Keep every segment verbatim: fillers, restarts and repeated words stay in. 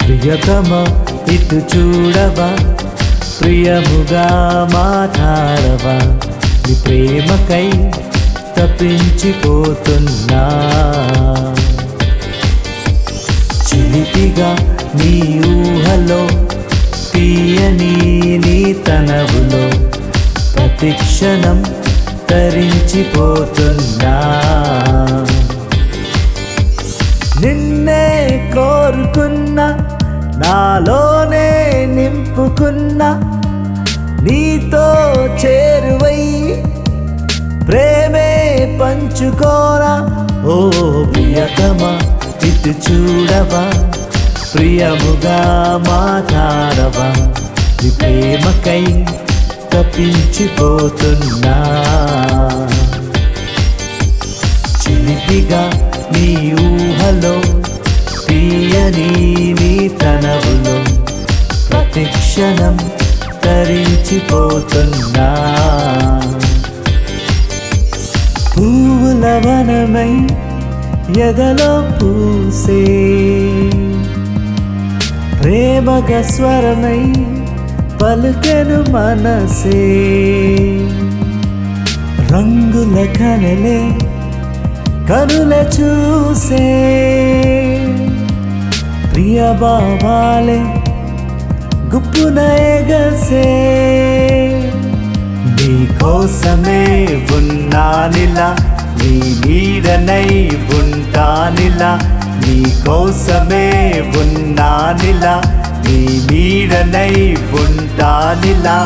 ప్రియతమా ఇటు చూడవా, ప్రియముగా మాట్లాడవా, నీ ప్రేమకై తప్పించిపోతున్నా. చిలిపిగా నీ ఊహలో, తీయని నీ తనవులో ప్రతిక్షణం తరించిపోతున్నా. నిన్నే కోరుకున్నా, నాలోనే నింపుకున్నా, నీతో చేరువై ప్రేమే పంచుకోరా. ఓ ప్రియతమా ఇటు చూడవా, ప్రియముగా మాట్లాడవా, నీ ప్రేమకై తప్పించిపోతున్నా. చిలిపిగా నీ ఊహలో, తీయని నీ తనవులో ప్రతిక్షణం తరించిపోతున్నా. పూల వనమై ఎదలో పూసే, ప్రేమగ స్వరమై పలుకెను మనసే, రంగుల కనలే కనుల చూసే, ప్రియ భావాలే గుప్పున ఎగసే. నీ కోసమే ఉన్నానిలా, నీ నీడనై ఉంటానిలా, నీ కోసమే ఉన్నానిలా, నీ నీడనై ఉంటానిలా.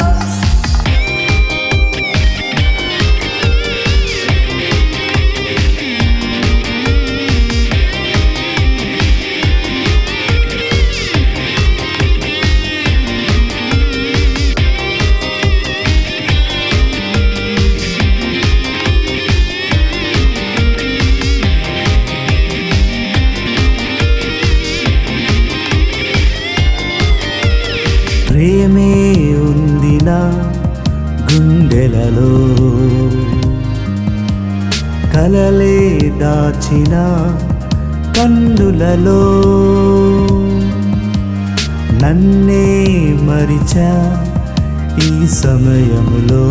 ప్రేమే ఉంది నా గుండెలలో, కలలే దాచిన కన్నులలో, నన్నే మరిచా ఈ సమయములో,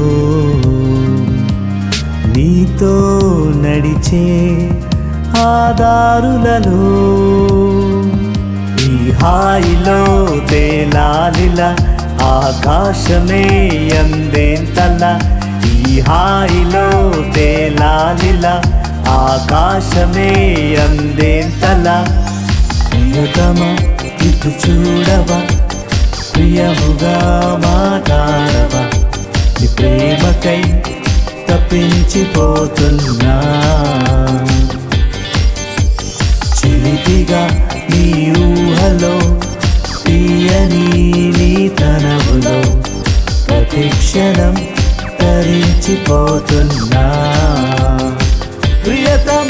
నీతో నడిచే ఆ దారులలో. ఈ హాయిలో తేలాలిలా, ఆకాశమే అందేంతలా, ఈ హాయిలో తేలాలిలా, ఆకాశమే అందేంతలా. ప్రియతమా ఇటు చూడవా, ప్రియముగా మాట్లాడవా, నీ ప్రేమకై తప్పించిపోతున్నా. చిలిపిగా నీ ఊహలో, తీయని నీ తనవులో ప్రతిక్షణం తరించిపోతున్నా. ప్రియతమా